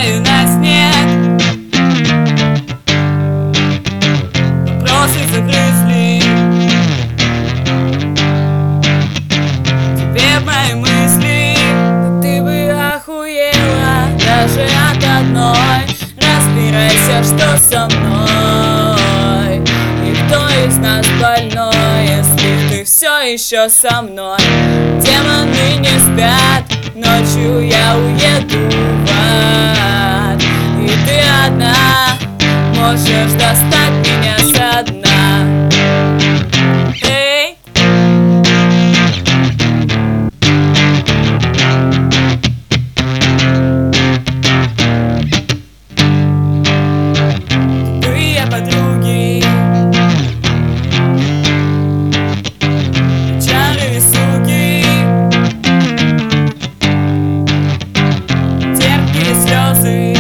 падаю на снег. Вопросы загрызли тебе в мои мысли. Но ты бы охуела даже от одной. Разбирайся, что со мной, и кто из нас больной, если ты все еще со мной. Демоны не спят, ночью я уеду в ад, и ты одна можешь достать меня со дна. Эй! Тупые подруги, чары суки, терпкие слезы,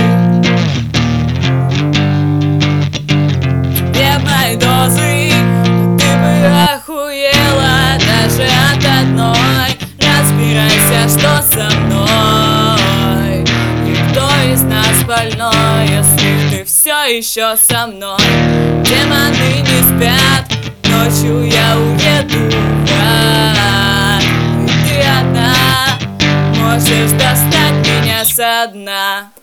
тебе мои дозы. Но ты бы охуела даже от одной. Разбирайся, что со мной, и кто из нас больной, если ты все еще со мной. Демоны не спят, ночью я уеду в ад, и ты одна можешь достать меня со дна.